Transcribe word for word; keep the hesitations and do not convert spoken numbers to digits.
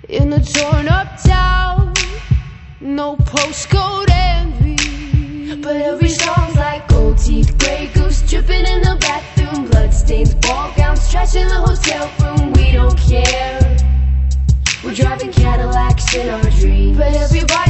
in a torn up town, no postcode envy. But every song's like gold teeth, grey goose dripping in the bathroom, bloodstains, ball gowns, trash in the hotel room. We don't care, we're driving Cadillacs in our dreams. But everybody